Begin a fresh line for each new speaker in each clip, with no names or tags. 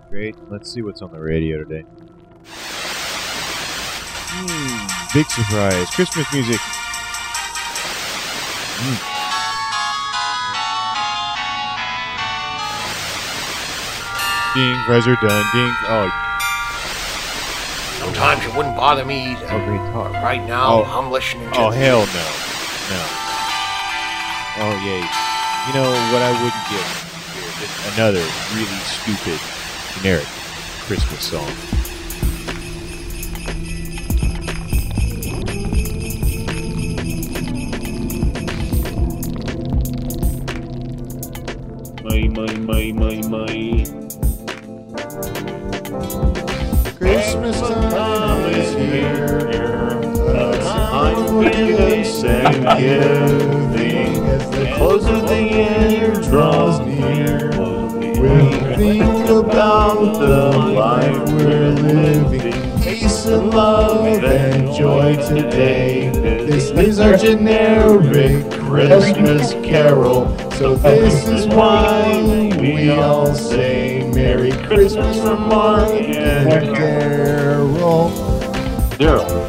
Great. Let's see what's on the radio today. Big surprise. Christmas music. Ding, fries are done. Ding. Oh,
sometimes it wouldn't bother me either.
oh, great talk.
But right now,
Oh.
I'm listening to
Oh,
the-
hell no. No. Oh, yay. You know what I wouldn't give here? Just another really stupid, generic Christmas song.
Christmas time is here. I'm gifts and giving as the close of the year draws near. We'll think about the life we're living, peace and love and joy today. This is our generic Christmas carol, so this is why we all say Merry Christmas from Mark and Daryl.
Daryl.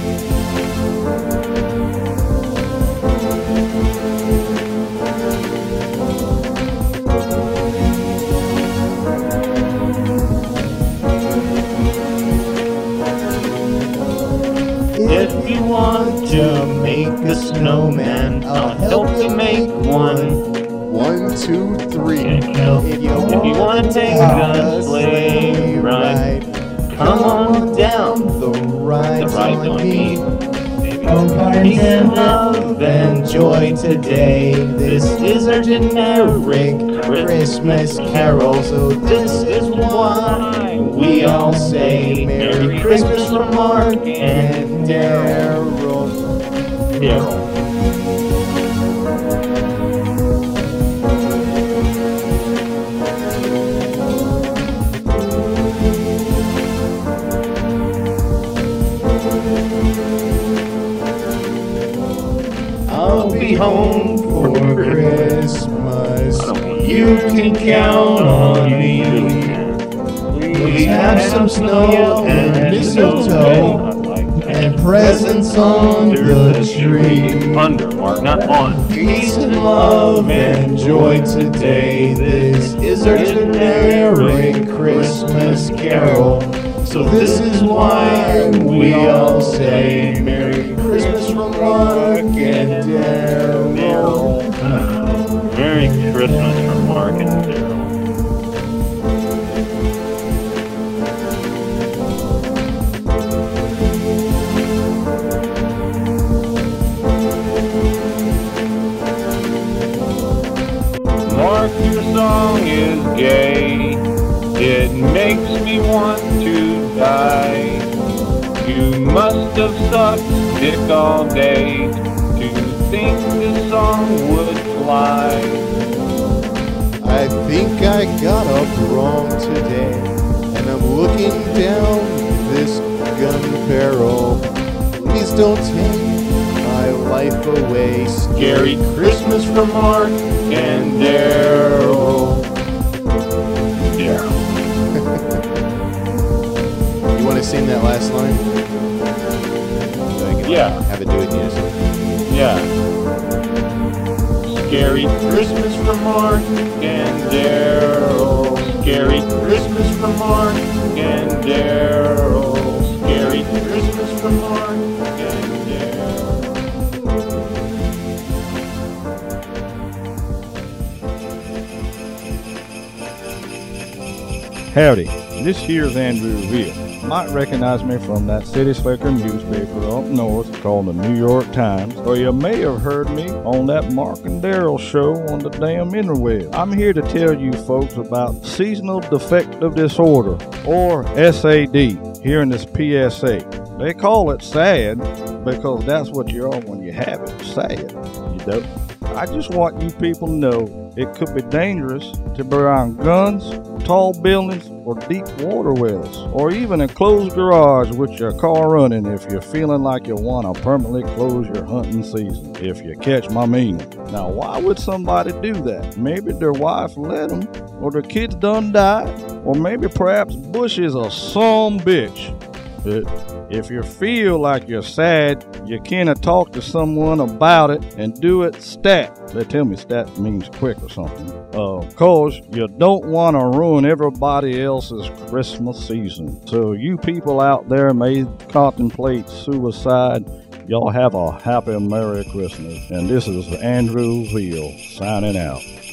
If you want to make a snowman, I'll help you make one.
1, 2, 3.
If you want to take a sleigh ride, come on down.
The ride's
ride's
on
on
me.
Peace and love and joy today. This is our generic Christmas carol, so this is why we all say Merry Christmas from Mark and Daryl. Daryl. I'll be home for Christmas. You can count on me. We have some snow and mistletoe and presents under the tree.
Under, Mark, not on.
Peace and love and joy today. This is our generic Christmas carol. So this is why we all say Merry Christmas from Mark and Daryl.
Merry Christmas from Mark and Daryl. Mark, your song is gay. It makes me want to die. You must have sucked dick all day to think this song would fly.
I think I got up wrong today, and I'm looking down this gun barrel. Please don't take my life away.
Scary Christmas from Mark and Daryl. Daryl.
You want to sing that last line? So I can
Yeah.
have it do it in unison.
Yeah.
Scary Christmas from Mark and Daryl. Scary Christmas from Mark and Daryl. Scary Christmas from Mark and Daryl.
Howdy, this here's Andrew Revere. Might recognize me from that city slicker newspaper up north called the New York Times, or you may have heard me on that Mark and Daryl show on the damn interweb. I'm here to tell you folks about seasonal defective disorder, or SAD, here in this PSA. They call it SAD because that's what you are when you have it, sad, you know. I just want you people to know it could be dangerous to be around guns, tall buildings, or deep water wells, or even a closed garage with your car running if you're feeling like you want to permanently close your hunting season, if you catch my meaning. Now, why would somebody do that? Maybe their wife let them, or their kids done died, Or maybe perhaps Bush is a some bitch. If you feel like you're sad, you can talk to someone about it and do it stat. They tell me stat means quick or something. Cause you don't want to ruin everybody else's Christmas season. So you people out there may contemplate suicide. Y'all have a happy Merry Christmas. And this is Andrew Veal signing out.